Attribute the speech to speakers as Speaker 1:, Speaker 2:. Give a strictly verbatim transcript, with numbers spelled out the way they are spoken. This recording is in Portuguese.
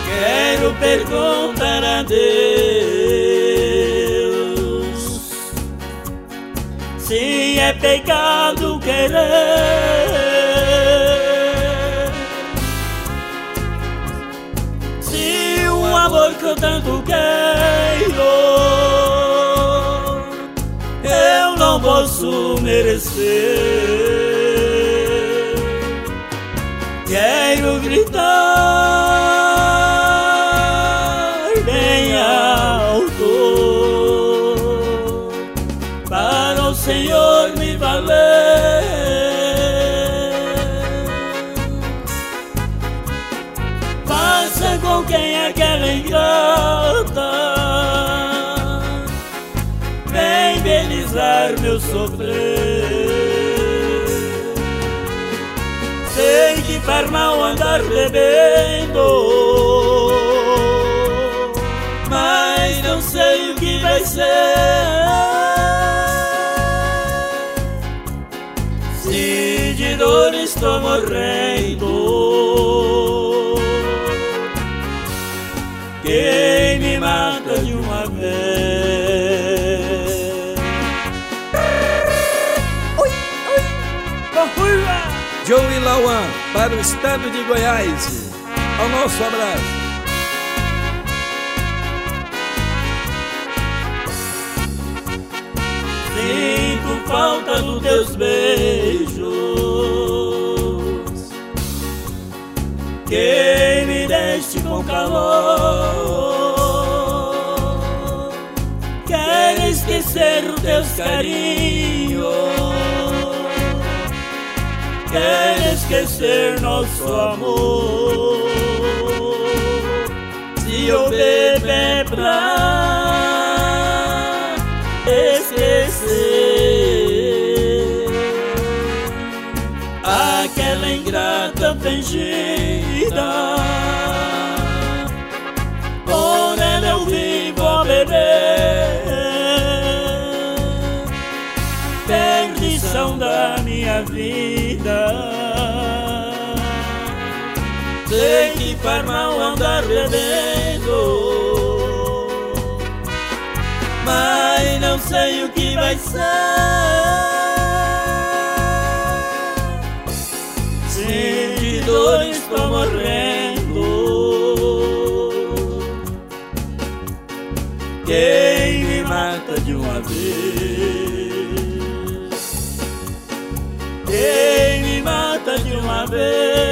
Speaker 1: Quero perguntar a Deus se é pecado querer, se o amor que eu tanto quero eu não posso merecer. Quero gritar bem alto para o Senhor me valer. Faça com quem aquela ingrata vem belizar meu sofrer. Sei que faz mal andar bebendo, mas não sei o que vai ser. Se de dor estou morrendo, quem me mata de uma vez?
Speaker 2: Oi, oi.
Speaker 3: Joey Lauan, para o estado de Goiás. Ao nosso abraço.
Speaker 1: Sinto falta dos teus beijos, que me deste com calor. Quero esquecer os teus carinhos, quero esquecer nosso amor. Se eu beber pra esquecer aquela ingrata fingida, por ela eu vivo a beber. Perdição da minha vida, sei que faz mal andar bebendo, mas não sei o que vai ser. Se de dor estou morrendo, quem me mata de uma vez? Quem me mata de uma vez?